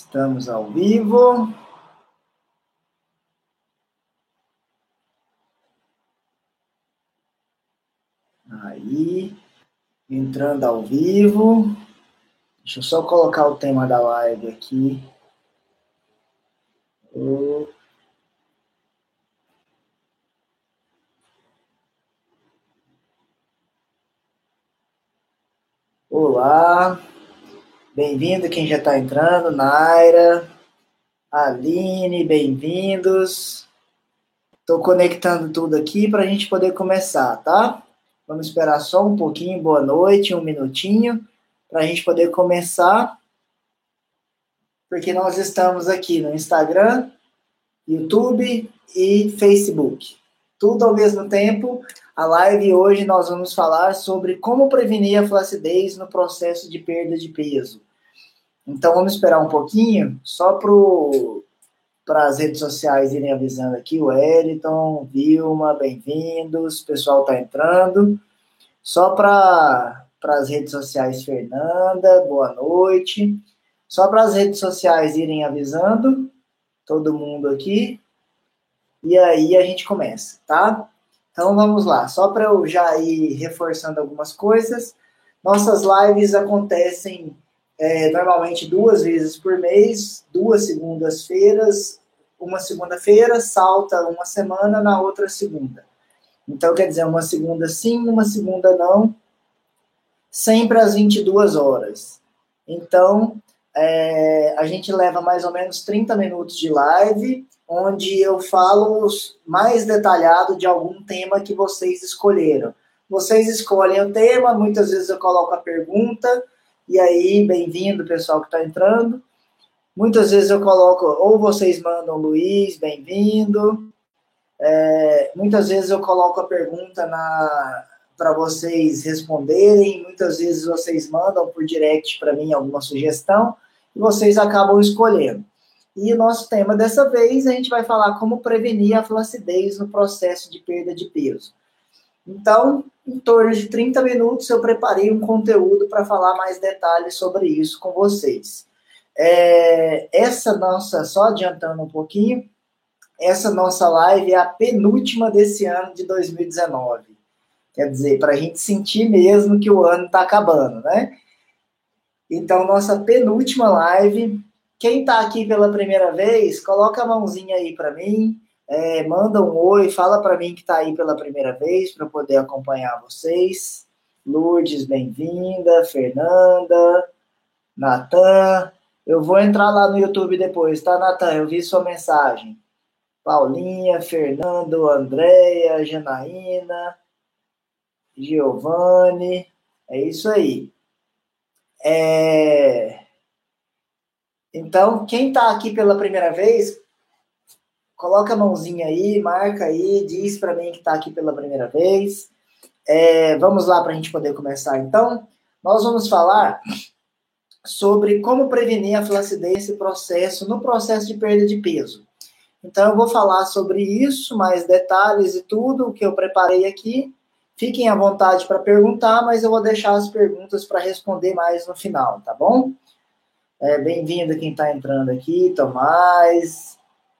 Estamos ao vivo. Aí, entrando ao vivo. Deixa eu só colocar o tema da live aqui. Olá, bem-vindo quem já está entrando, Naira, Aline, bem-vindos. Estou conectando tudo aqui para a gente poder começar, tá? Vamos esperar só um pouquinho, boa noite, um minutinho, para a gente poder começar, porque nós estamos aqui no Instagram, YouTube e Facebook. Tudo ao mesmo tempo. A live hoje nós vamos falar sobre como prevenir a flacidez no processo de perda de peso. Então vamos esperar um pouquinho, só para as redes sociais irem avisando aqui, o Wellington, Vilma, bem-vindos, o pessoal está entrando. Só para as redes sociais, Fernanda, boa noite. Só para as redes sociais irem avisando, todo mundo aqui. E aí a gente começa, tá? Então vamos lá, só para eu já ir reforçando algumas coisas. Nossas lives acontecem normalmente 2 vezes por mês, 2 segundas-feiras, uma segunda-feira, salta uma semana na outra segunda. Então quer dizer, uma segunda sim, uma segunda não, sempre às 22 horas. Então a gente leva mais ou menos 30 minutos de live, onde eu falo mais detalhado de algum tema que vocês escolheram. Vocês escolhem o tema, muitas vezes eu coloco a pergunta, e aí, bem-vindo, pessoal que está entrando. Muitas vezes eu coloco, ou vocês mandam, Luiz, bem-vindo. Muitas vezes eu coloco a pergunta para vocês responderem, muitas vezes vocês mandam por direct para mim alguma sugestão, e vocês acabam escolhendo. E o nosso tema dessa vez, a gente vai falar como prevenir a flacidez no processo de perda de peso. Então, em torno de 30 minutos, eu preparei um conteúdo para falar mais detalhes sobre isso com vocês. Essa nossa, só adiantando um pouquinho, essa nossa live é a penúltima desse ano de 2019. Quer dizer, para a gente sentir mesmo que o ano está acabando, né? Então, nossa penúltima live. Quem está aqui pela primeira vez, coloca a mãozinha aí para mim, manda um oi, fala para mim que está aí pela primeira vez, para eu poder acompanhar vocês. Lourdes, bem-vinda. Fernanda, Natan. Eu vou entrar lá no YouTube depois, tá, Natan? Eu vi sua mensagem. Paulinha, Fernando, Andréia, Janaína, Giovanni. É isso aí. Então, quem está aqui pela primeira vez, coloca a mãozinha aí, marca aí, diz para mim que está aqui pela primeira vez. Vamos lá para a gente poder começar, então. Nós vamos falar sobre como prevenir a flacidez no processo de perda de peso. Então, eu vou falar sobre isso, mais detalhes e tudo o que eu preparei aqui. Fiquem à vontade para perguntar, mas eu vou deixar as perguntas para responder mais no final, tá bom? Bem-vindo quem está entrando aqui, Tomás,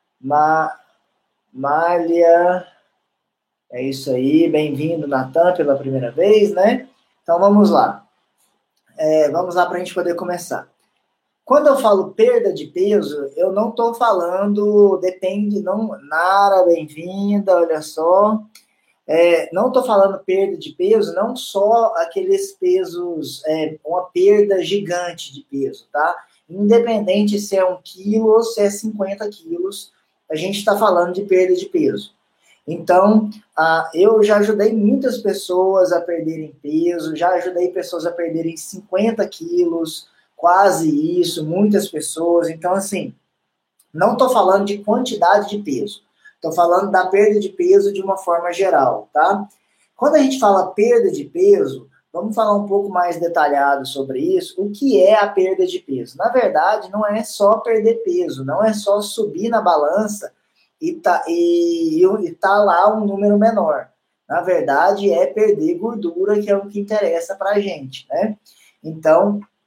Malha, é isso aí, bem-vindo, Natan, pela primeira vez, né? Então, vamos lá. Vamos lá para a gente poder começar. Quando eu falo perda de peso, eu não estou falando, Nara, bem-vinda, olha só. Não estou falando perda de peso, não só aqueles pesos, uma perda gigante de peso, tá? Independente se é 1 quilo ou se é 50 quilos, a gente está falando de perda de peso. Então, eu já ajudei muitas pessoas a perderem peso, já ajudei pessoas a perderem 50 quilos, quase isso, muitas pessoas. Então, assim, não estou falando de quantidade de peso. Estou falando da perda de peso de uma forma geral, tá? Quando a gente fala perda de peso, vamos falar um pouco mais detalhado sobre isso. O que é a perda de peso? Na verdade, não é só perder peso, não é só subir na balança e tá lá um número menor. Na verdade, é perder gordura, que é o que interessa para a gente, né? Então,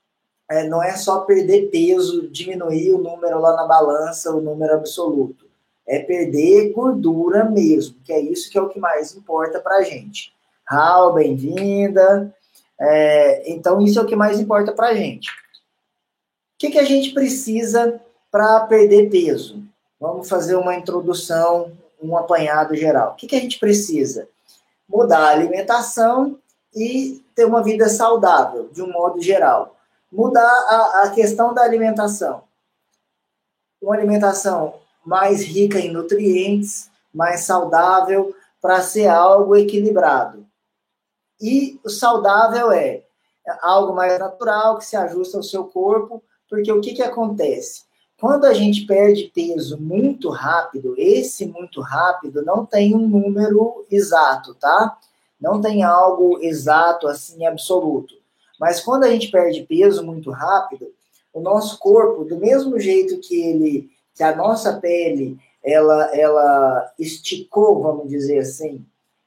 não é só perder peso, diminuir o número lá na balança, o número absoluto. É perder gordura mesmo, que é isso que é o que mais importa para a gente. Raul, bem-vinda. Então, isso é o que mais importa para a gente. O que a gente precisa para perder peso? Vamos fazer uma introdução, um apanhado geral. O que a gente precisa? Mudar a alimentação e ter uma vida saudável, de um modo geral. Mudar a questão da alimentação. Uma alimentação mais rica em nutrientes, mais saudável, para ser algo equilibrado. E o saudável é algo mais natural, que se ajusta ao seu corpo, porque o que acontece? Quando a gente perde peso muito rápido, esse muito rápido não tem um número exato, tá? Não tem algo exato, assim, absoluto. Mas quando a gente perde peso muito rápido, o nosso corpo, do mesmo jeito que a nossa pele, ela esticou, vamos dizer assim,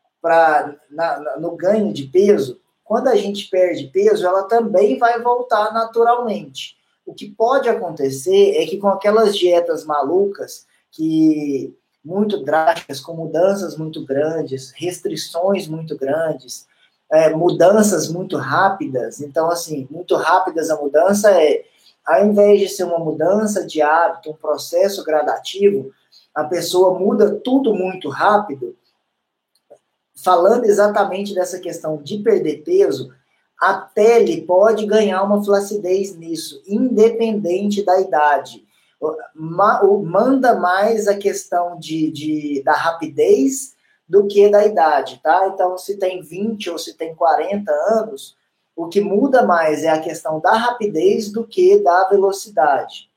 no ganho de peso, quando a gente perde peso, ela também vai voltar naturalmente. O que pode acontecer é que com aquelas dietas malucas, muito drásticas, com mudanças muito grandes, restrições muito grandes, mudanças muito rápidas, então, assim, muito rápidas a mudança ao invés de ser uma mudança de hábito, um processo gradativo, a pessoa muda tudo muito rápido. Falando exatamente dessa questão de perder peso, a pele pode ganhar uma flacidez nisso, independente da idade. Manda mais a questão da rapidez do que da idade, tá? Então, se tem 20 ou se tem 40 anos, o que muda mais é a questão da rapidez do que da velocidade.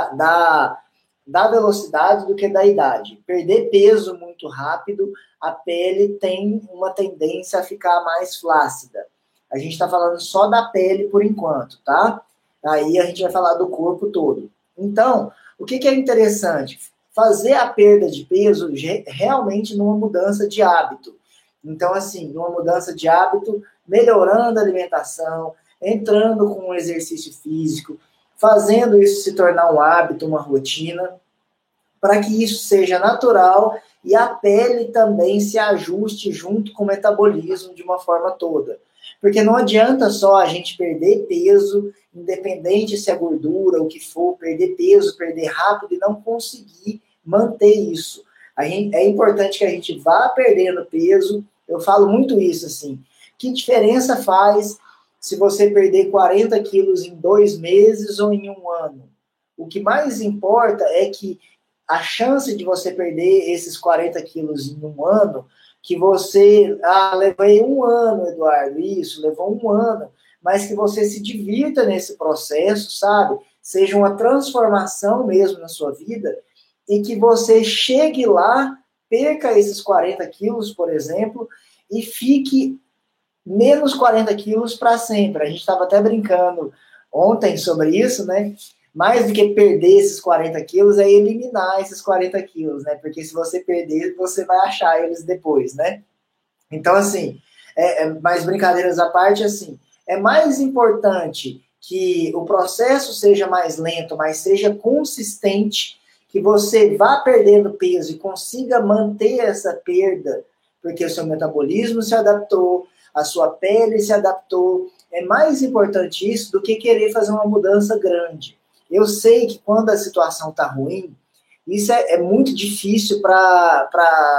Da velocidade do que da idade. Perder peso muito rápido, a pele tem uma tendência a ficar mais flácida. A gente está falando só da pele por enquanto, tá? Aí a gente vai falar do corpo todo. Então, o que é interessante? Fazer a perda de peso realmente numa mudança de hábito. Então, assim, numa mudança de hábito, melhorando a alimentação, entrando com um exercício físico, fazendo isso se tornar um hábito, uma rotina, para que isso seja natural e a pele também se ajuste junto com o metabolismo de uma forma toda. Porque não adianta só a gente perder peso, independente se é gordura, o que for, perder peso, perder rápido e não conseguir manter isso. É importante que a gente vá perdendo peso. Eu falo muito isso, assim. Que diferença faz se você perder 40 quilos em 2 meses ou em 1 ano? O que mais importa é que a chance de você perder esses 40 quilos em 1 ano, que você, levei 1 ano, Eduardo, isso, levou 1 ano, mas que você se divirta nesse processo, sabe? Seja uma transformação mesmo na sua vida, e que você chegue lá, perca esses 40 quilos, por exemplo, e fique menos 40 quilos para sempre. A gente estava até brincando ontem sobre isso, né? Mais do que perder esses 40 quilos é eliminar esses 40 quilos, né? Porque se você perder, você vai achar eles depois, né? Então, assim, mais brincadeiras à parte, assim, é mais importante que o processo seja mais lento, mas seja consistente, que você vá perdendo peso e consiga manter essa perda, porque o seu metabolismo se adaptou, a sua pele se adaptou. É mais importante isso do que querer fazer uma mudança grande. Eu sei que quando a situação está ruim, isso é muito difícil para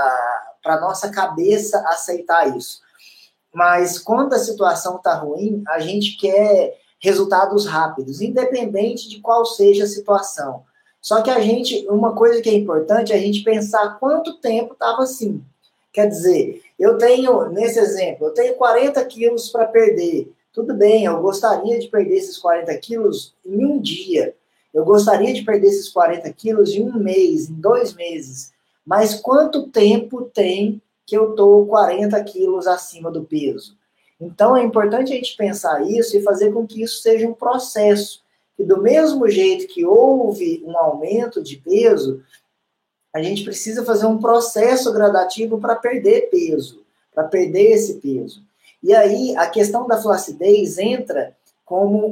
a nossa cabeça aceitar isso. Mas quando a situação está ruim, a gente quer resultados rápidos, independente de qual seja a situação. Só que uma coisa que é importante é a gente pensar quanto tempo estava assim. Quer dizer, nesse exemplo, eu tenho 40 quilos para perder. Tudo bem, eu gostaria de perder esses 40 quilos em 1 dia. Eu gostaria de perder esses 40 quilos em 1 mês, em 2 meses. Mas quanto tempo tem que eu estou 40 quilos acima do peso? Então, é importante a gente pensar isso e fazer com que isso seja um processo. E do mesmo jeito que houve um aumento de peso, a gente precisa fazer um processo gradativo para perder peso, para perder esse peso. E aí, a questão da flacidez entra como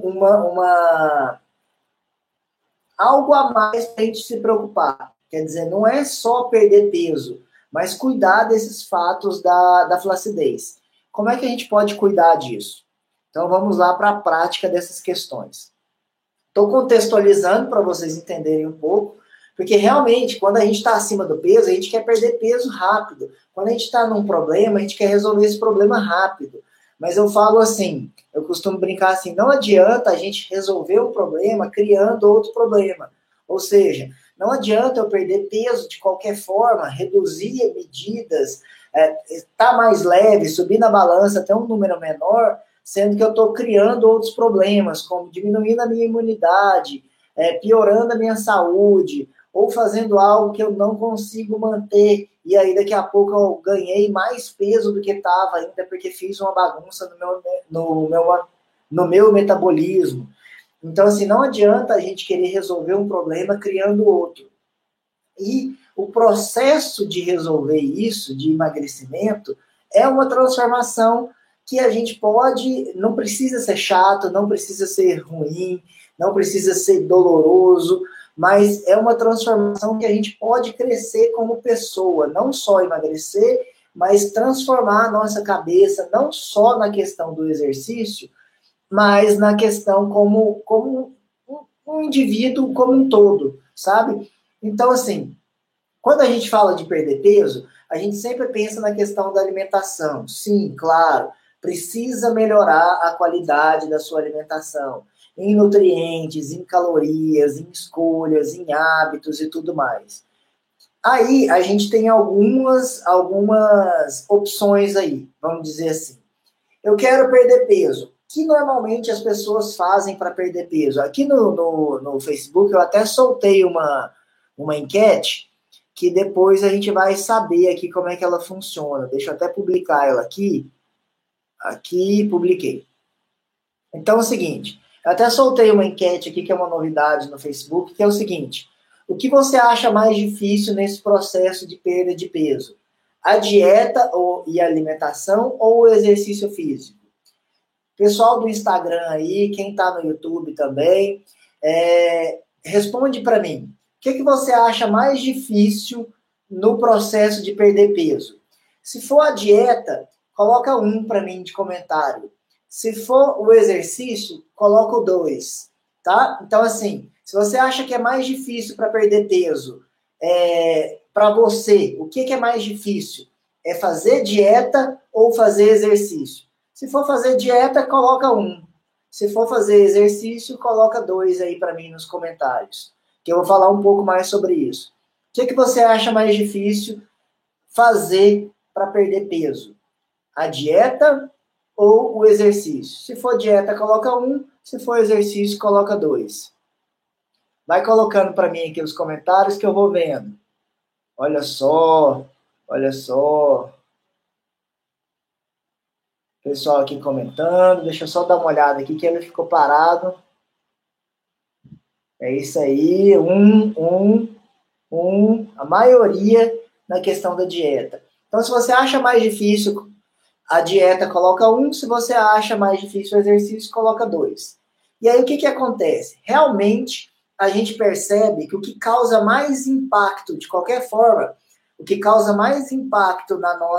algo a mais para a gente se preocupar. Quer dizer, não é só perder peso, mas cuidar desses fatos da flacidez. Como é que a gente pode cuidar disso? Então vamos lá para a prática dessas questões. Estou contextualizando para vocês entenderem um pouco, porque realmente, quando a gente está acima do peso, a gente quer perder peso rápido. Quando a gente está num problema, a gente quer resolver esse problema rápido. Mas eu falo assim, eu costumo brincar assim, não adianta a gente resolver um problema criando outro problema. Ou seja, não adianta eu perder peso de qualquer forma, reduzir medidas, estar mais leve, subir na balança até um número menor, sendo que eu estou criando outros problemas, como diminuindo a minha imunidade, piorando a minha saúde, ou fazendo algo que eu não consigo manter, e aí daqui a pouco eu ganhei mais peso do que estava ainda, porque fiz uma bagunça no meu metabolismo. Então, assim, não adianta a gente querer resolver um problema criando outro. E o processo de resolver isso, de emagrecimento, é uma transformação que a gente pode, não precisa ser chato, não precisa ser ruim, não precisa ser doloroso, mas é uma transformação que a gente pode crescer como pessoa, não só emagrecer, mas transformar a nossa cabeça, não só na questão do exercício, mas na questão como um indivíduo como um todo, sabe? Então, assim, quando a gente fala de perder peso, a gente sempre pensa na questão da alimentação. Sim, claro, precisa melhorar a qualidade da sua alimentação, em nutrientes, em calorias, em escolhas, em hábitos e tudo mais. Aí a gente tem algumas opções aí, vamos dizer assim. Eu quero perder peso. O que normalmente as pessoas fazem para perder peso? Aqui no Facebook eu até soltei uma enquete que depois a gente vai saber aqui como é que ela funciona. Deixa eu até publicar ela aqui. Aqui, publiquei. Então é o seguinte, eu até soltei uma enquete aqui, que é uma novidade no Facebook, que é o seguinte: o que você acha mais difícil nesse processo de perda de peso? A dieta e a alimentação ou o exercício físico? Pessoal do Instagram aí, quem está no YouTube também, responde para mim. O que você acha mais difícil no processo de perder peso? Se for a dieta, coloca 1 para mim de comentário. Se for o exercício, coloca o 2, tá? Então, assim, se você acha que é mais difícil para perder peso, para você, o que é mais difícil? É fazer dieta ou fazer exercício? Se for fazer dieta, coloca 1. Se for fazer exercício, coloca 2 aí para mim nos comentários, que eu vou falar um pouco mais sobre isso. O que você acha mais difícil fazer para perder peso? A dieta ou o exercício? Se for dieta, coloca 1. Se for exercício, coloca 2. Vai colocando para mim aqui os comentários que eu vou vendo. Olha só, olha só. Pessoal aqui comentando. Deixa eu só dar uma olhada aqui que ele ficou parado. É isso aí. A maioria na questão da dieta. Então, se você acha mais difícil a dieta, coloca 1. Se você acha mais difícil o exercício, coloca 2. E aí, o que acontece? Realmente, a gente percebe que o que causa mais impacto, de qualquer forma, o que causa mais impacto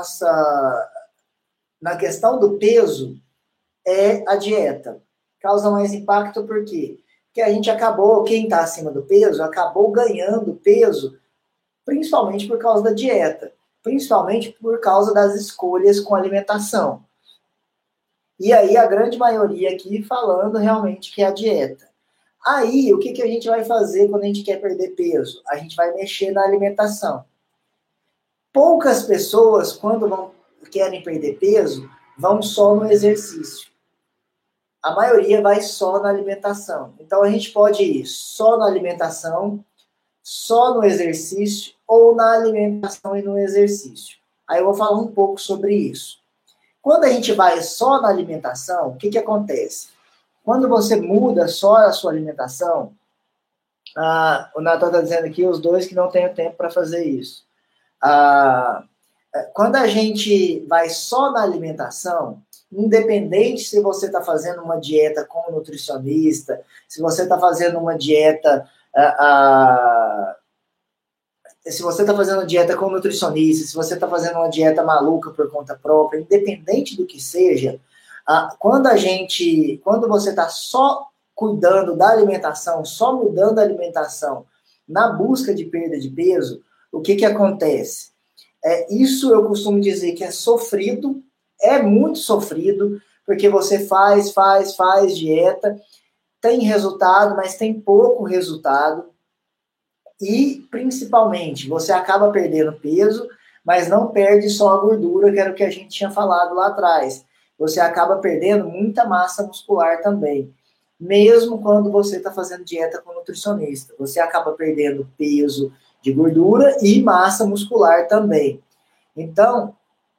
na questão do peso é a dieta. Causa mais impacto por quê? Porque a gente acabou, quem está acima do peso, acabou ganhando peso, principalmente por causa da dieta. Principalmente por causa das escolhas com alimentação. E aí a grande maioria aqui falando realmente que é a dieta. Aí, o que a gente vai fazer quando a gente quer perder peso? A gente vai mexer na alimentação. Poucas pessoas, quando querem perder peso, vão só no exercício. A maioria vai só na alimentação. Então, a gente pode ir só na alimentação, só no exercício, ou na alimentação e no exercício. Aí eu vou falar um pouco sobre isso. Quando a gente vai só na alimentação, o que acontece? Quando você muda só a sua alimentação, o Natan está dizendo aqui, os dois que não têm tempo para fazer isso. Quando a gente vai só na alimentação, independente se você está fazendo uma dieta com nutricionista, se você está fazendo uma dieta se você está fazendo dieta com nutricionista, se você está fazendo uma dieta maluca por conta própria, independente do que seja, quando você está só cuidando da alimentação, só mudando a alimentação na busca de perda de peso, o que acontece? Isso eu costumo dizer que é sofrido, é muito sofrido, porque você faz dieta, tem resultado, mas tem pouco resultado. E, principalmente, você acaba perdendo peso, mas não perde só a gordura, que era o que a gente tinha falado lá atrás. Você acaba perdendo muita massa muscular também. Mesmo quando você está fazendo dieta com nutricionista. Você acaba perdendo peso de gordura e massa muscular também. Então,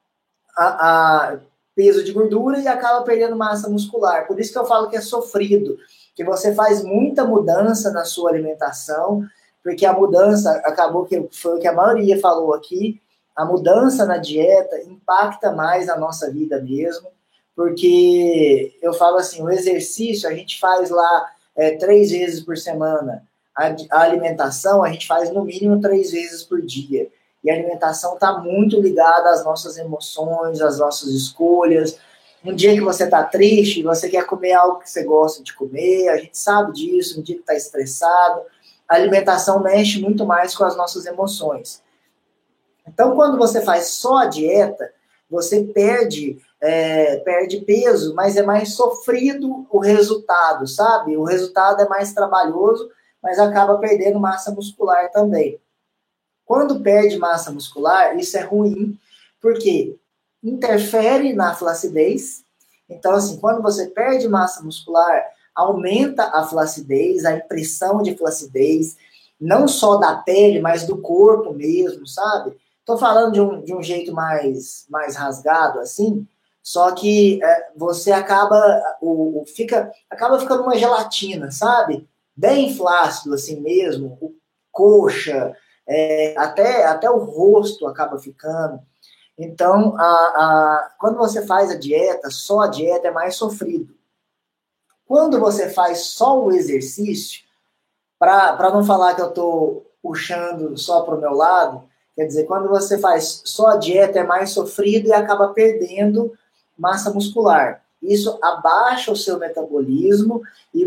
peso de gordura e acaba perdendo massa muscular. Por isso que eu falo que é sofrido, que você faz muita mudança na sua alimentação, porque a mudança, acabou que foi o que a maioria falou aqui, a mudança na dieta impacta mais a nossa vida mesmo, porque eu falo assim, o exercício a gente faz lá 3 vezes por semana, a alimentação a gente faz no mínimo 3 vezes por dia, e a alimentação está muito ligada às nossas emoções, às nossas escolhas. Um dia que você está triste, você quer comer algo que você gosta de comer, a gente sabe disso, um dia que está estressado, a alimentação mexe muito mais com as nossas emoções. Então, quando você faz só a dieta, você perde peso, mas é mais sofrido o resultado, sabe? O resultado é mais trabalhoso, mas acaba perdendo massa muscular também. Quando perde massa muscular, isso é ruim, porque interfere na flacidez. Então, assim, quando você perde massa muscular, aumenta a flacidez, a impressão de flacidez, não só da pele, mas do corpo mesmo, sabe? Estou falando de um jeito mais rasgado, assim, só que você acaba ficando uma gelatina, sabe? Bem flácido, assim mesmo, coxa, até o rosto acaba ficando. Então, quando você faz a dieta, só a dieta é mais sofrido. Quando você faz só o exercício, para não falar que eu estou puxando só para o meu lado, quer dizer, quando você faz só a dieta é mais sofrido e acaba perdendo massa muscular. Isso abaixa o seu metabolismo e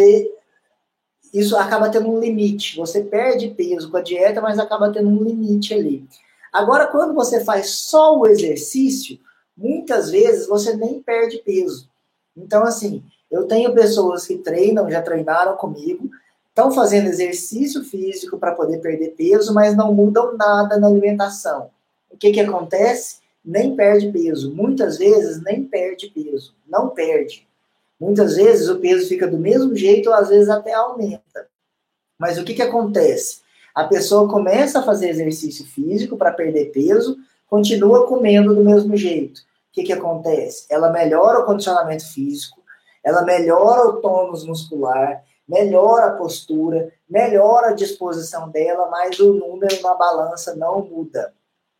isso acaba tendo um limite. Você perde peso com a dieta, mas acaba tendo um limite ali. Agora, quando você faz só o exercício, muitas vezes você nem perde peso. Então, assim, eu tenho pessoas que já treinaram comigo, estão fazendo exercício físico para poder perder peso, mas não mudam nada na alimentação. O que acontece? Nem perde peso. Muitas vezes nem perde peso. Não perde. Muitas vezes o peso fica do mesmo jeito ou às vezes até aumenta. Mas o que acontece? A pessoa começa a fazer exercício físico para perder peso, continua comendo do mesmo jeito. O que acontece? Ela melhora o condicionamento físico, ela melhora o tônus muscular, melhora a postura, melhora a disposição dela, mas o número na balança não muda.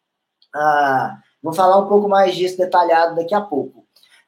Vou falar um pouco mais disso detalhado daqui a pouco.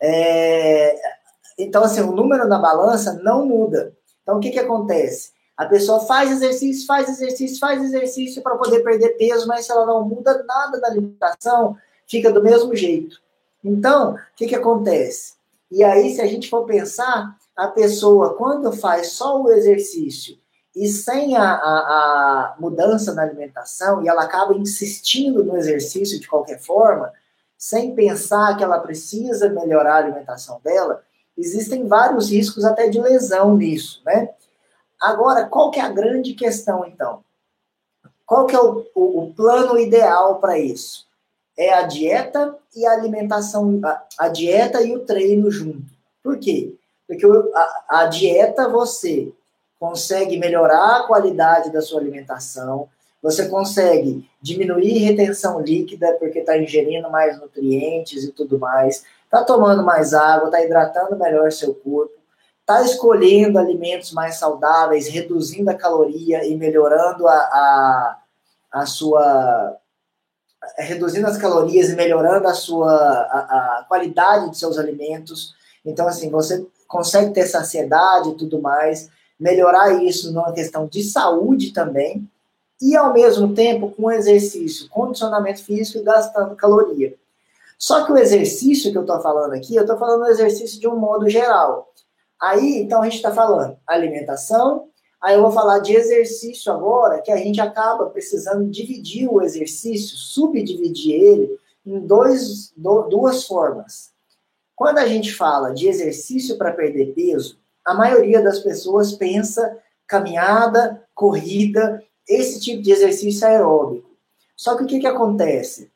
Então, assim, o número na balança não muda. Então, o que acontece? A pessoa faz exercício para poder perder peso, mas se ela não muda nada na alimentação, fica do mesmo jeito. Então, o que acontece? E aí, se a gente for pensar, a pessoa, quando faz só o exercício e sem a mudança na alimentação, e ela acaba insistindo no exercício de qualquer forma, sem pensar que ela precisa melhorar a alimentação dela, existem vários riscos até de lesão nisso, né? Agora, qual que é a grande questão, então? Qual que é o plano ideal para isso? É a dieta e a alimentação, a dieta e o treino junto. Por quê? Porque a dieta você consegue melhorar a qualidade da sua alimentação, você consegue diminuir retenção líquida, porque está ingerindo mais nutrientes e tudo mais, está tomando mais água, está hidratando melhor seu corpo, está escolhendo alimentos mais saudáveis, reduzindo a caloria e melhorando a sua reduzindo as calorias e melhorando a qualidade de seus alimentos. Então, assim, você consegue ter saciedade e tudo mais, melhorar isso numa questão de saúde também, e ao mesmo tempo com exercício, condicionamento físico e gastando caloria. Só que o exercício que eu estou falando aqui, eu estou falando do exercício de um modo geral. Aí, então, a gente está falando alimentação, aí eu vou falar de exercício agora, que a gente acaba precisando dividir o exercício, subdividir ele em duas formas. Quando a gente fala de exercício para perder peso, a maioria das pessoas pensa caminhada, corrida, esse tipo de exercício aeróbico. Só que o que acontece?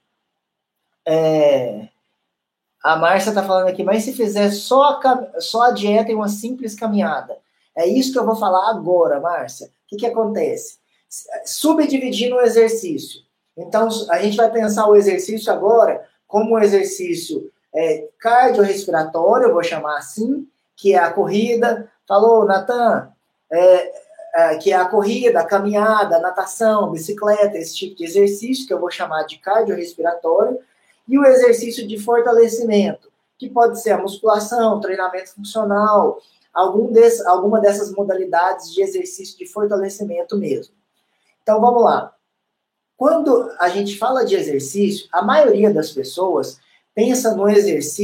A Márcia está falando aqui, mas se fizer só a dieta e uma simples caminhada? É isso que eu vou falar agora, Márcia. O que acontece? Subdividindo o exercício. Então, a gente vai pensar o exercício agora como um exercício cardiorrespiratório, eu vou chamar assim, que é a corrida. Falou, Natan? Que é a corrida, a caminhada, a natação, bicicleta, esse tipo de exercício, que eu vou chamar de cardiorrespiratório. E o exercício de fortalecimento, que pode ser a musculação, treinamento funcional, alguma dessas modalidades de exercício de fortalecimento mesmo. Então, vamos lá. Quando a gente fala de exercício, a maioria das pessoas pensa nos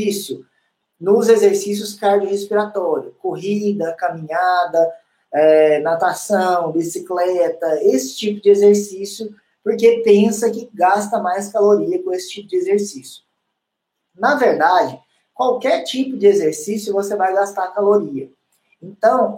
exercícios cardiorrespiratórios, corrida, caminhada, natação, bicicleta, esse tipo de exercício, porque pensa que gasta mais caloria com esse tipo de exercício. Na verdade, qualquer tipo de exercício você vai gastar caloria. Então,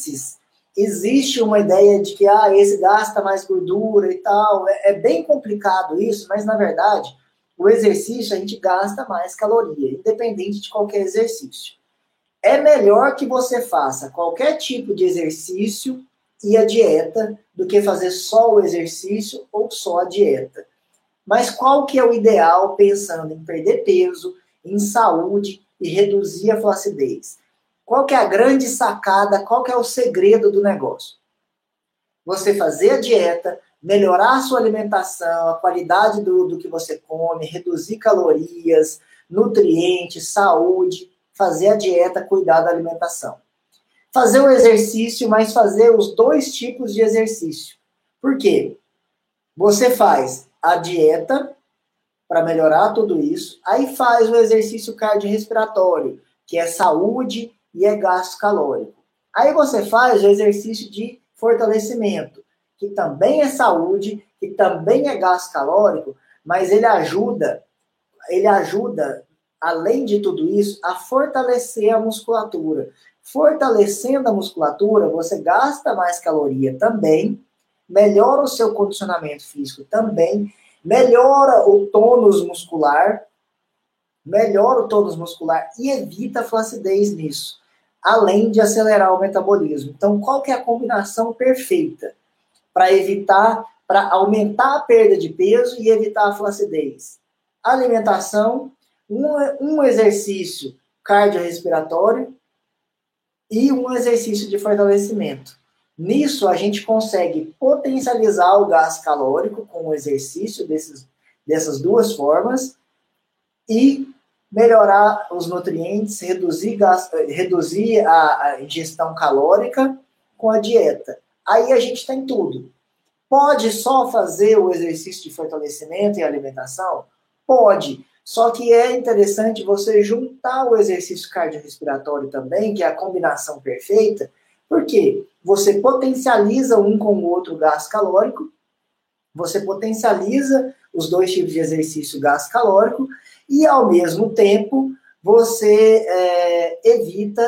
existe uma ideia de que esse gasta mais gordura e tal. É bem complicado isso, mas na verdade, o exercício a gente gasta mais caloria, independente de qualquer exercício. É melhor que você faça qualquer tipo de exercício e a dieta do que fazer só o exercício ou só a dieta. Mas qual que é o ideal pensando em perder peso, em saúde e reduzir a flacidez? Qual que é a grande sacada, qual que é o segredo do negócio? Você fazer a dieta, melhorar a sua alimentação, a qualidade do que você come, reduzir calorias, nutrientes, saúde, fazer a dieta, cuidar da alimentação. Fazer o exercício, mas fazer os dois tipos de exercício. Por quê? Você faz a dieta para melhorar tudo isso, aí faz o exercício cardiorrespiratório, que é saúde e é gasto calórico. Aí você faz o exercício de fortalecimento, que também é saúde, que também é gasto calórico, mas ele ajuda, além de tudo isso, a fortalecer a musculatura. Fortalecendo a musculatura, você gasta mais caloria também, melhora o seu condicionamento físico também, melhora o tônus muscular e evita a flacidez nisso, além de acelerar o metabolismo. Então, qual que é a combinação perfeita para aumentar a perda de peso e evitar a flacidez? Alimentação, um exercício cardiorrespiratório e um exercício de fortalecimento. Nisso, a gente consegue potencializar o gasto calórico com o exercício dessas duas formas e melhorar os nutrientes, reduzir a ingestão calórica com a dieta. Aí a gente tem tudo. Pode só fazer o exercício de fortalecimento e alimentação? Pode. Só que é interessante você juntar o exercício cardiorrespiratório também, que é a combinação perfeita, porque você potencializa um com o outro o gasto calórico, você potencializa os dois tipos de exercício gasto calórico e, ao mesmo tempo, você evita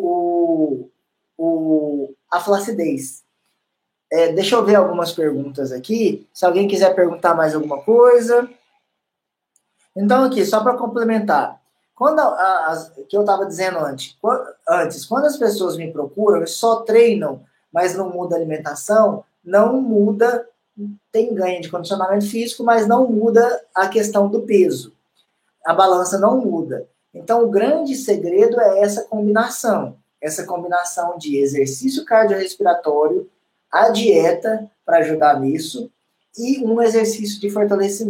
a flacidez. Deixa eu ver algumas perguntas aqui. Se alguém quiser perguntar mais alguma coisa. Então, aqui, só para complementar. Que eu estava dizendo antes, quando as pessoas me procuram e só treinam, mas não muda a alimentação, não muda, tem ganho de condicionamento físico, mas não muda a questão do peso. A balança não muda. Então, o grande segredo é essa combinação de exercício cardiorrespiratório, a dieta para ajudar nisso, e um exercício de fortalecimento.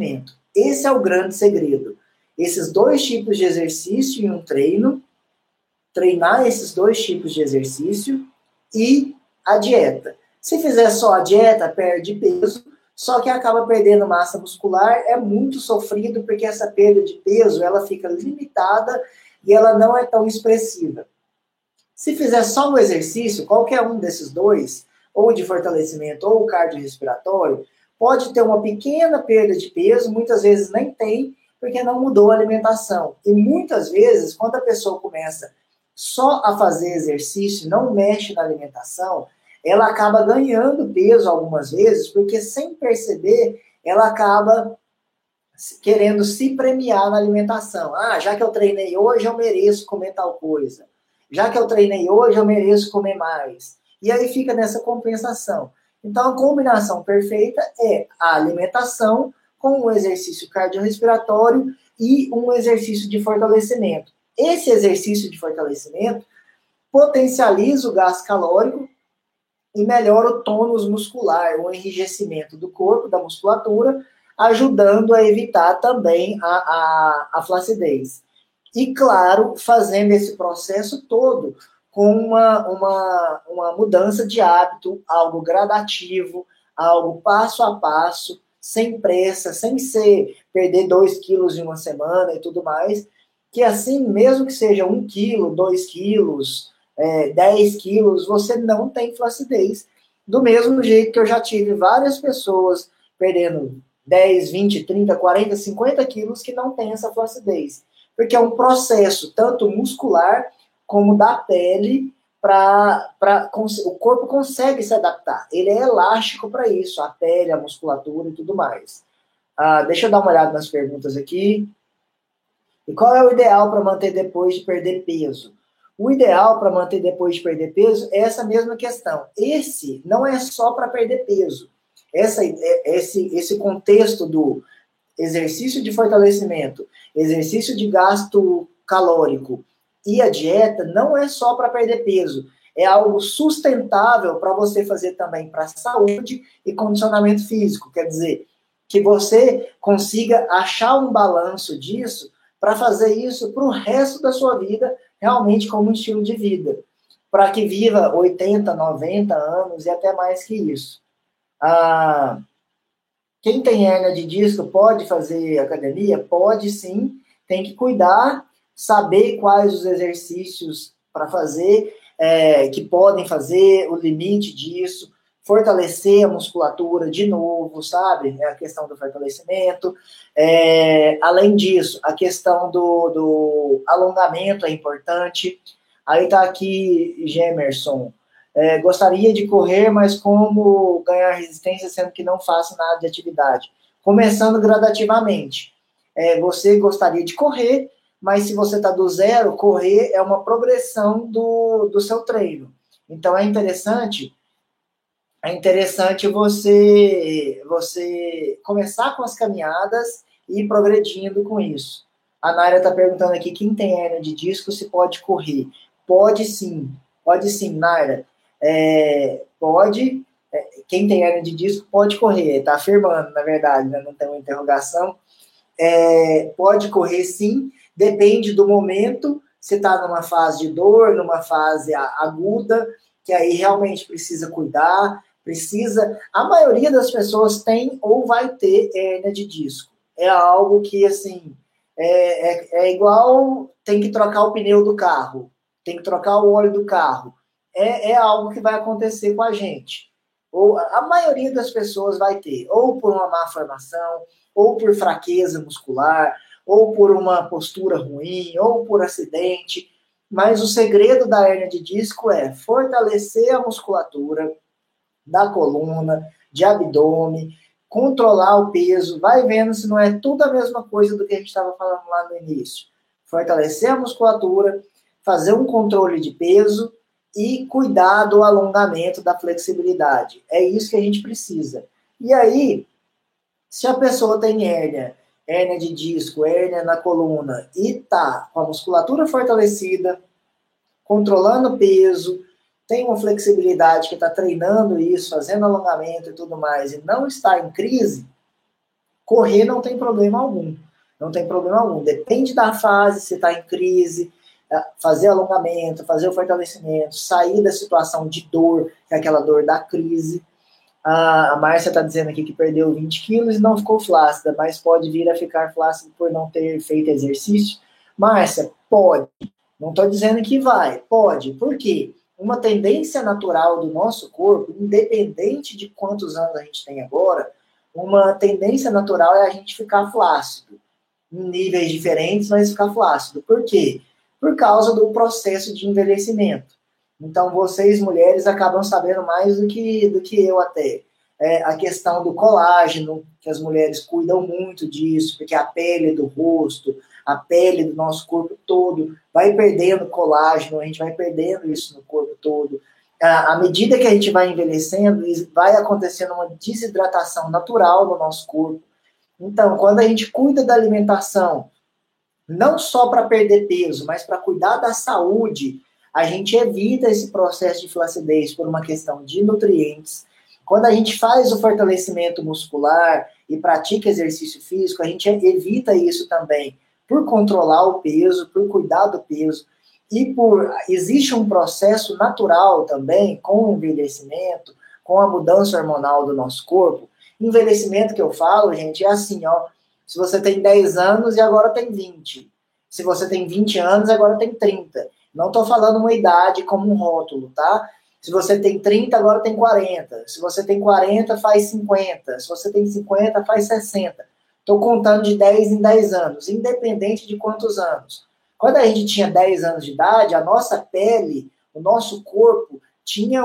Esse é o grande segredo. Esses dois tipos de exercício em um treino, treinar esses dois tipos de exercício e a dieta. Se fizer só a dieta, perde peso, só que acaba perdendo massa muscular, é muito sofrido, porque essa perda de peso, ela fica limitada e ela não é tão expressiva. Se fizer só o exercício, qualquer um desses dois, ou de fortalecimento ou cardiorrespiratório, pode ter uma pequena perda de peso, muitas vezes nem tem, porque não mudou a alimentação. E muitas vezes, quando a pessoa começa só a fazer exercício, não mexe na alimentação, ela acaba ganhando peso algumas vezes, porque sem perceber, ela acaba querendo se premiar na alimentação. Ah, já que eu treinei hoje, eu mereço comer tal coisa. Já que eu treinei hoje, eu mereço comer mais. E aí fica nessa compensação. Então, a combinação perfeita é a alimentação com um exercício cardiorrespiratório e um exercício de fortalecimento. Esse exercício de fortalecimento potencializa o gasto calórico e melhora o tônus muscular, o enrijecimento do corpo, da musculatura, ajudando a evitar também a flacidez. E, claro, fazendo esse processo todo com uma mudança de hábito, algo gradativo, algo passo a passo, sem pressa, sem ser perder 2 quilos em uma semana e tudo mais, que assim, mesmo que seja 1 quilo, 2 quilos, 10 quilos, você não tem flacidez. Do mesmo jeito que eu já tive várias pessoas perdendo 10, 20, 30, 40, 50 quilos que não tem essa flacidez. Porque é um processo tanto muscular como da pele, o corpo consegue se adaptar. Ele é elástico para isso, a pele, a musculatura e tudo mais. Deixa eu dar uma olhada nas perguntas aqui. E qual é o ideal para manter depois de perder peso? O ideal para manter depois de perder peso é essa mesma questão. Esse não é só para perder peso. Esse contexto do exercício de fortalecimento, exercício de gasto calórico e a dieta não é só para perder peso. É algo sustentável para você fazer também para saúde e condicionamento físico. Quer dizer, que você consiga achar um balanço disso para fazer isso para o resto da sua vida, realmente como um estilo de vida. Para que viva 80, 90 anos e até mais que isso. Quem tem hérnia de disco pode fazer academia? Pode sim, tem que cuidar, saber quais os exercícios para fazer, que podem fazer, o limite disso, fortalecer a musculatura de novo, sabe? É a questão do fortalecimento. Além disso, a questão do alongamento é importante. Aí tá aqui, Gemerson. Gostaria de correr, mas como ganhar resistência sendo que não faço nada de atividade? Começando gradativamente. Você gostaria de correr, mas se você está do zero, correr é uma progressão do seu treino. Então é interessante você começar com as caminhadas e ir progredindo com isso. A Naira está perguntando aqui, quem tem hérnia de disco se pode correr? Pode sim, Naira. Pode, quem tem hérnia de disco pode correr, está afirmando, na verdade, né? Não tem uma interrogação. Pode correr sim, depende do momento, se está numa fase de dor, numa fase aguda, que aí realmente precisa cuidar, a maioria das pessoas tem ou vai ter hérnia de disco. É algo que, assim, é igual, tem que trocar o pneu do carro, tem que trocar o óleo do carro. É algo que vai acontecer com a gente. Ou a maioria das pessoas vai ter, ou por uma má formação, ou por fraqueza muscular, ou por uma postura ruim, ou por acidente. Mas o segredo da hérnia de disco é fortalecer a musculatura da coluna, de abdômen, controlar o peso, vai vendo se não é tudo a mesma coisa do que a gente estava falando lá no início. Fortalecer a musculatura, fazer um controle de peso e cuidar do alongamento, da flexibilidade. É isso que a gente precisa. E aí, se a pessoa tem hérnia de disco, hérnia na coluna, e tá com a musculatura fortalecida, controlando o peso, tem uma flexibilidade que está treinando isso, fazendo alongamento e tudo mais, e não está em crise, Correr não tem problema algum. Não tem problema algum. Depende da fase, se está em crise, fazer alongamento, fazer o fortalecimento, sair da situação de dor, que é aquela dor da crise. A Márcia está dizendo aqui que perdeu 20 quilos e não ficou flácida, mas pode vir a ficar flácida por não ter feito exercício. Márcia, pode. Não estou dizendo que vai, pode. Por quê? Uma tendência natural do nosso corpo, independente de quantos anos a gente tem agora, uma tendência natural é a gente ficar flácido. Em níveis diferentes, mas ficar flácido. Por quê? Por causa do processo de envelhecimento. Então, vocês, mulheres, acabam sabendo mais do que eu até. A questão do colágeno, que as mulheres cuidam muito disso, porque a pele do rosto, a pele do nosso corpo todo vai perdendo colágeno, a gente vai perdendo isso no corpo todo. À medida que a gente vai envelhecendo, vai acontecendo uma desidratação natural no nosso corpo. Então, quando a gente cuida da alimentação, não só para perder peso, mas para cuidar da saúde, a gente evita esse processo de flacidez por uma questão de nutrientes. Quando a gente faz o fortalecimento muscular e pratica exercício físico, a gente evita isso também por controlar o peso, por cuidar do peso. E existe um processo natural também com o envelhecimento, com a mudança hormonal do nosso corpo. Envelhecimento que eu falo, gente, é assim, ó. Se você tem 10 anos e agora tem 20. Se você tem 20 anos e agora tem 30. Não estou falando uma idade como um rótulo, tá? Se você tem 30, agora tem 40. Se você tem 40, faz 50. Se você tem 50, faz 60. Estou contando de 10 em 10 anos, independente de quantos anos. Quando a gente tinha 10 anos de idade, a nossa pele, o nosso corpo, tinha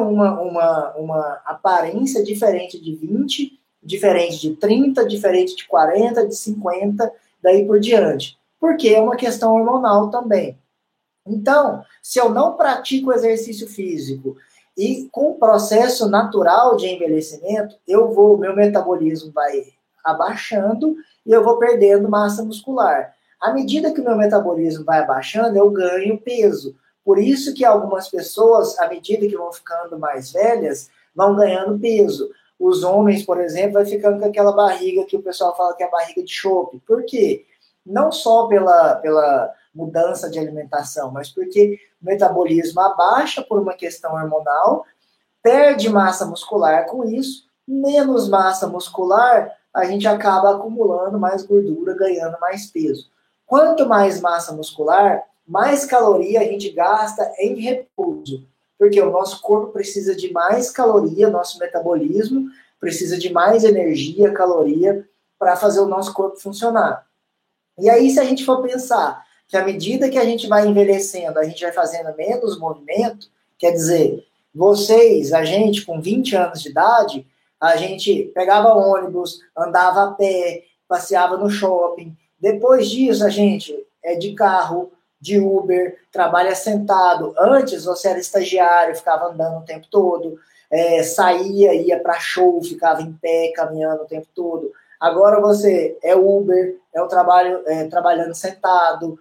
uma aparência diferente de 20, diferente de 30, diferente de 40, de 50, daí por diante. Porque é uma questão hormonal também. Então, se eu não pratico exercício físico e com o processo natural de envelhecimento, meu metabolismo vai abaixando e eu vou perdendo massa muscular. À medida que o meu metabolismo vai abaixando, eu ganho peso. Por isso que algumas pessoas, à medida que vão ficando mais velhas, vão ganhando peso. Os homens, por exemplo, vai ficando com aquela barriga que o pessoal fala que é a barriga de chope. Por quê? Não só pela mudança de alimentação, mas porque o metabolismo abaixa por uma questão hormonal, perde massa muscular com isso, menos massa muscular, a gente acaba acumulando mais gordura, ganhando mais peso. Quanto mais massa muscular, mais caloria a gente gasta em repouso, porque o nosso corpo precisa de mais caloria, nosso metabolismo precisa de mais energia, caloria, para fazer o nosso corpo funcionar. E aí, se a gente for pensar que à medida que a gente vai envelhecendo, a gente vai fazendo menos movimento, quer dizer, a gente com 20 anos de idade, a gente pegava ônibus, andava a pé, passeava no shopping. Depois disso, a gente é de carro, de Uber, trabalha sentado. Antes, você era estagiário, ficava andando o tempo todo, saía, ia para show, ficava em pé, caminhando o tempo todo. Agora você é Uber, é o trabalho trabalhando sentado,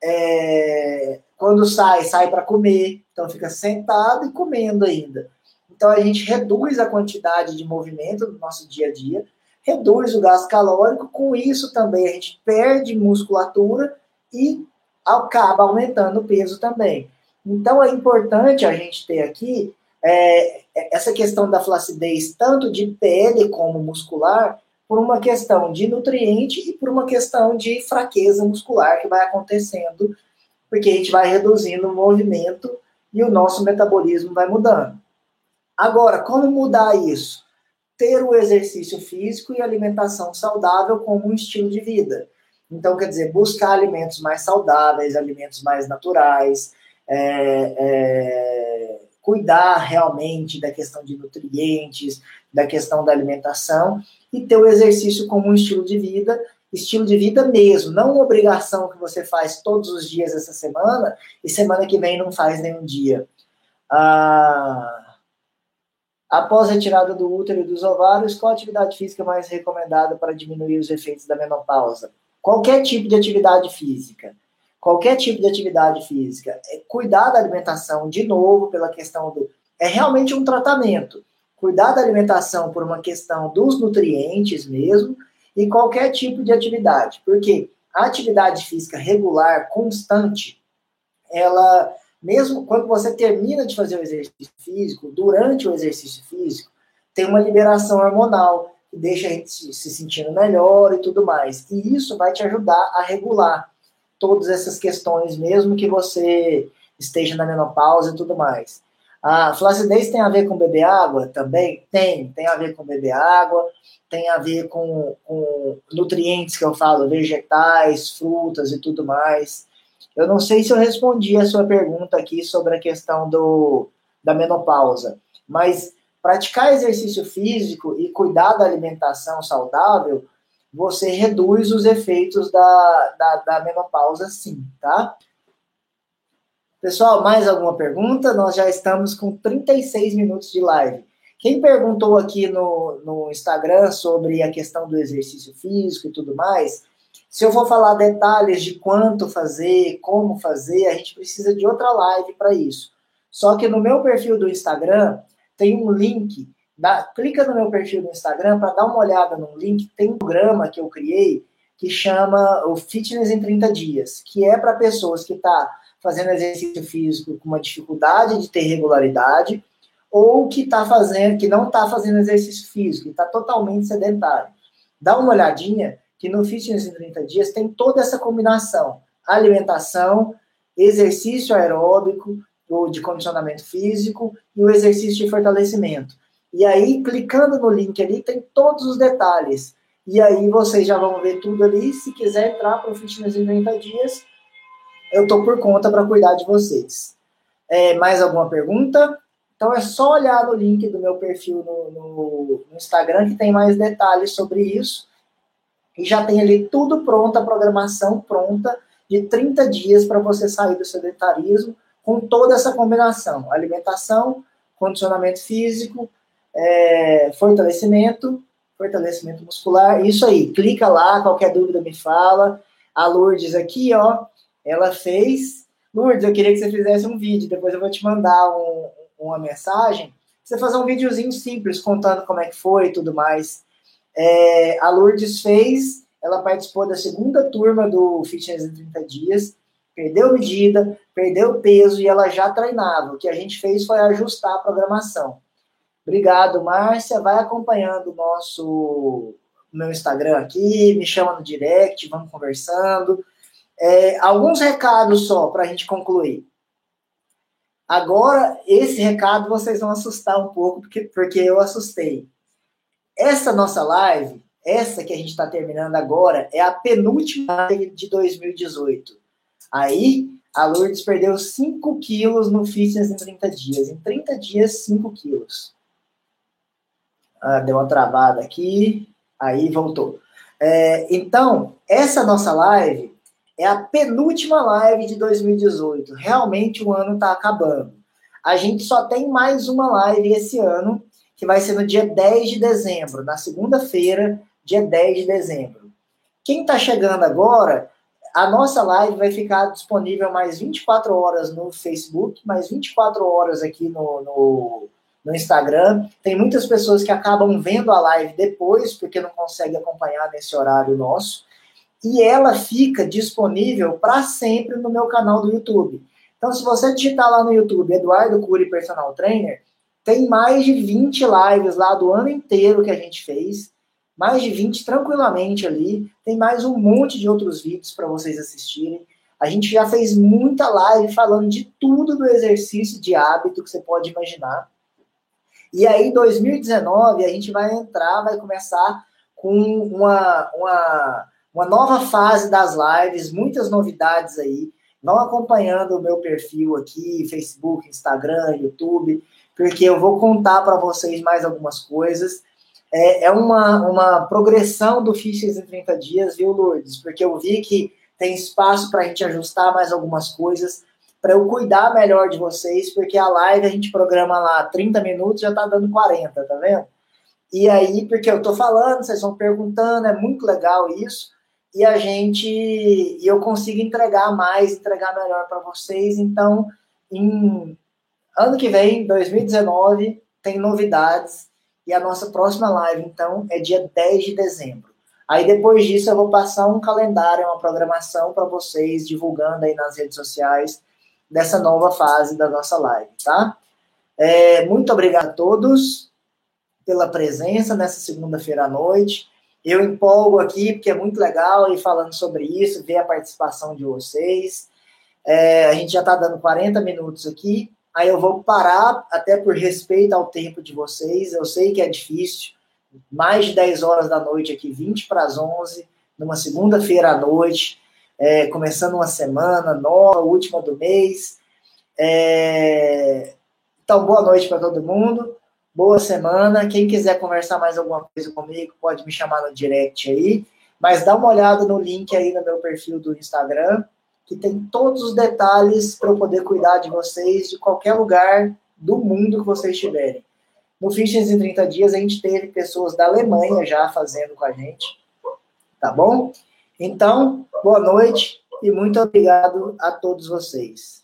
quando sai para comer, então fica sentado e comendo ainda. Então a gente reduz a quantidade de movimento no nosso dia a dia, reduz o gasto calórico, com isso também a gente perde musculatura e acaba aumentando o peso também. Então é importante a gente ter aqui essa questão da flacidez, tanto de pele como muscular, por uma questão de nutriente e por uma questão de fraqueza muscular que vai acontecendo, porque a gente vai reduzindo o movimento e o nosso metabolismo vai mudando. Agora, como mudar isso? Ter o exercício físico e alimentação saudável como um estilo de vida. Então, quer dizer, buscar alimentos mais saudáveis, alimentos mais naturais, cuidar realmente da questão de nutrientes, da questão da alimentação, e ter o exercício como um estilo de vida mesmo, não uma obrigação que você faz todos os dias essa semana, e semana que vem não faz nenhum dia. Após a retirada do útero e dos ovários, qual a atividade física mais recomendada para diminuir os efeitos da menopausa? Qualquer tipo de atividade física. Qualquer tipo de atividade física. Cuidar da alimentação, de novo, pela questão do... É realmente um tratamento. Cuidar da alimentação por uma questão dos nutrientes mesmo, e qualquer tipo de atividade. Porque a atividade física regular, constante, ela, mesmo quando você termina de fazer o exercício físico, durante o exercício físico, tem uma liberação hormonal, que deixa a gente se sentindo melhor e tudo mais. E isso vai te ajudar a regular todas essas questões, mesmo que você esteja na menopausa e tudo mais. A flacidez tem a ver com beber água? Também tem a ver com beber água, tem a ver com nutrientes que eu falo, vegetais, frutas e tudo mais. Eu não sei se eu respondi a sua pergunta aqui sobre a questão da menopausa, mas praticar exercício físico e cuidar da alimentação saudável, você reduz os efeitos da menopausa, sim, tá? Pessoal, mais alguma pergunta? Nós já estamos com 36 minutos de live. Quem perguntou aqui no Instagram sobre a questão do exercício físico e tudo mais, se eu for falar detalhes de quanto fazer, como fazer, a gente precisa de outra live para isso. Só que no meu perfil do Instagram tem um link. Clica no meu perfil do Instagram para dar uma olhada no link. Tem um programa que eu criei que chama o Fitness em 30 Dias, que é para pessoas que estão fazendo exercício físico com uma dificuldade de ter regularidade, ou que não está fazendo exercício físico, está totalmente sedentário. Dá uma olhadinha que no Fitness em 30 Dias tem toda essa combinação: alimentação, exercício aeróbico, ou de condicionamento físico, e o exercício de fortalecimento. E aí, clicando no link ali, tem todos os detalhes. E aí vocês já vão ver tudo ali. Se quiser entrar para o Fitness em 30 Dias, eu estou por conta para cuidar de vocês. Mais alguma pergunta? Então é só olhar no link do meu perfil no Instagram que tem mais detalhes sobre isso. E já tem ali tudo pronto, a programação pronta de 30 dias para você sair do sedentarismo com toda essa combinação: alimentação, condicionamento físico, fortalecimento muscular. Isso aí, clica lá, qualquer dúvida me fala. A Lourdes aqui, ó, ela fez. Lourdes, eu queria que você fizesse um vídeo, depois eu vou te mandar uma mensagem, você fazer um videozinho simples, contando como é que foi e tudo mais. A Lourdes fez, ela participou da segunda turma do Fitness em 30 Dias, perdeu medida, perdeu peso e ela já treinava. O que a gente fez foi ajustar a programação. Obrigado, Márcia. Vai acompanhando o meu Instagram aqui, me chama no direct, vamos conversando. Alguns recados só para a gente concluir. Agora, esse recado vocês vão assustar um pouco, porque eu assustei. Essa nossa live, essa que a gente está terminando agora, é a penúltima live de 2018. Aí, a Lourdes perdeu 5 quilos no Fitness em 30 dias. Em 30 dias, 5 quilos. Deu uma travada aqui, aí voltou. Então, essa nossa live é a penúltima live de 2018. Realmente o ano está acabando. A gente só tem mais uma live esse ano, que vai ser no dia 10 de dezembro, na segunda-feira, dia 10 de dezembro. Quem está chegando agora, a nossa live vai ficar disponível mais 24 horas no Facebook, mais 24 horas aqui no Instagram. Tem muitas pessoas que acabam vendo a live depois, porque não conseguem acompanhar nesse horário nosso. E ela fica disponível para sempre no meu canal do YouTube. Então, se você digitar lá no YouTube, Eduardo Cury Personal Trainer, tem mais de 20 lives lá do ano inteiro que a gente fez. Mais de 20 tranquilamente ali. Tem mais um monte de outros vídeos para vocês assistirem. A gente já fez muita live falando de tudo do exercício de hábito que você pode imaginar. E aí, em 2019, a gente vai começar com uma nova fase das lives, muitas novidades aí. Vão acompanhando o meu perfil aqui, Facebook, Instagram, YouTube, porque eu vou contar para vocês mais algumas coisas. É uma progressão do Fitness em 30 Dias, viu, Lourdes? Porque eu vi que tem espaço para a gente ajustar mais algumas coisas, para eu cuidar melhor de vocês, porque a live a gente programa lá 30 minutos, já está dando 40, tá vendo? E aí, porque eu estou falando, vocês vão perguntando, é muito legal isso, e eu consigo entregar melhor para vocês. Então, ano que vem, 2019, tem novidades, e a nossa próxima live, então, é dia 10 de dezembro. Aí depois disso eu vou passar um calendário, uma programação para vocês, divulgando aí nas redes sociais dessa nova fase da nossa live, tá? Muito obrigado a todos pela presença nessa segunda-feira à noite. Eu empolgo aqui porque é muito legal ir falando sobre isso, ver a participação de vocês. A gente já está dando 40 minutos aqui, aí eu vou parar, até por respeito ao tempo de vocês. Eu sei que é difícil, mais de 10 horas da noite aqui, 20 para as 11, numa segunda-feira à noite, começando uma semana nova, última do mês. Então, boa noite para todo mundo, boa semana. Quem quiser conversar mais alguma coisa comigo, pode me chamar no direct aí, mas dá uma olhada no link aí no meu perfil do Instagram, que tem todos os detalhes para eu poder cuidar de vocês de qualquer lugar do mundo que vocês estiverem. No Fitness em 30 dias, a gente teve pessoas da Alemanha já fazendo com a gente, tá bom? Então, boa noite e muito obrigado a todos vocês.